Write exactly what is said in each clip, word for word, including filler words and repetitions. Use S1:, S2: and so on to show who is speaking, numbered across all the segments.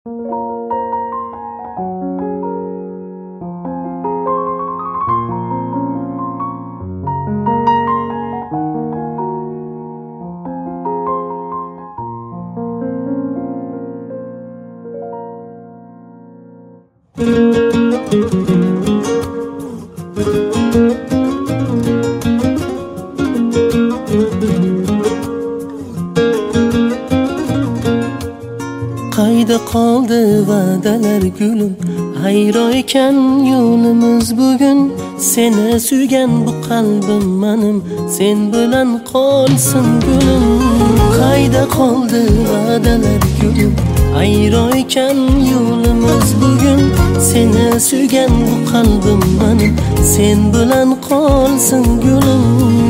S1: Qayda qoldi va'dalar gulim, ayro ekan yo'limiz bugun. Seni suygan bu qalbim menim, sen bilan qolsin gulim. Qayda qoldi va'dalar gulim, ayro ekan yo'limiz bugun. Seni suygan bu qalbim menim, sen bilan qolsin gulim.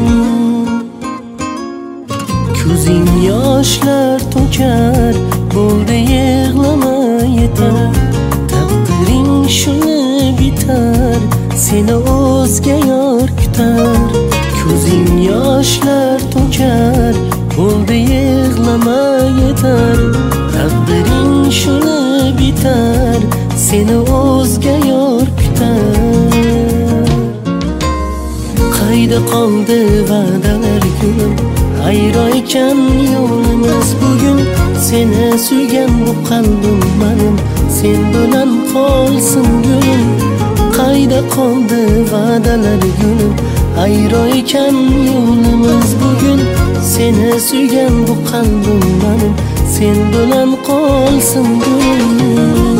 S1: Ko'zing yoshlar to'kar, bo'ldi yig'lama yetar. Taqdiring shuni bitar, seni o'zga yor kutar. Ko'zing yoshlar to'kar, bo'ldi yig'lama yetar. Taqdiring shuni bitar, seni o'zga yor kutar. Qayda qoldi va'dalar gulim, ayro ekan yo'limiz bugun. Seni suygan bu qalbim menim, sen bilan qolsin gulim. Qayda qoldi va'dalar gulim, ayro ekan yo'limiz bugun. Seni suygan bu qalbim menim, sen bilan qolsin gulim.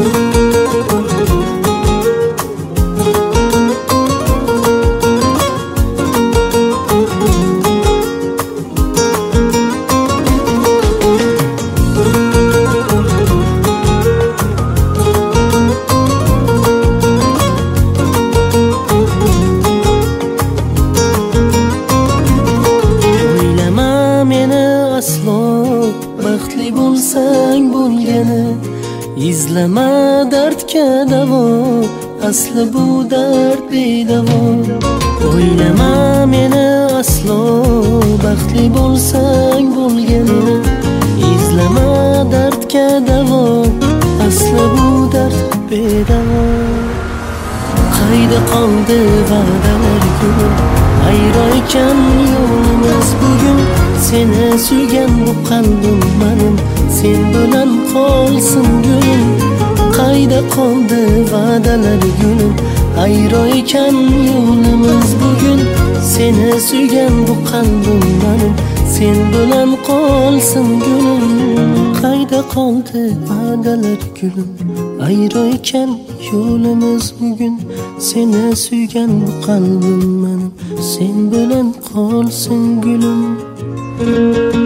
S1: Baxtli bo'lsang bo'lgani, izlama dardga davo, asli bu dard bedavo. O'ylama meni aslo, baxtli bo'lsang bo'lgani, izlama dardga davo, asli bu dard bedavo. Qayda qoldi va'dalar gulim, ayro ekan yo'limiz bugun. Seni suygan bu qalbim menim, sen bilan qolsin gulim. Qayda qoldi va'dalar gulim, ayro ekan yo'limiz bugun. Seni suygan bu qalbim menim, sen bilan qolsin gulim. Qayda qoldi va'dalar gulim, ayro ekan yo'limiz bugun. Seni suygan bu qalbim menim, sen bilan qolsin gulim.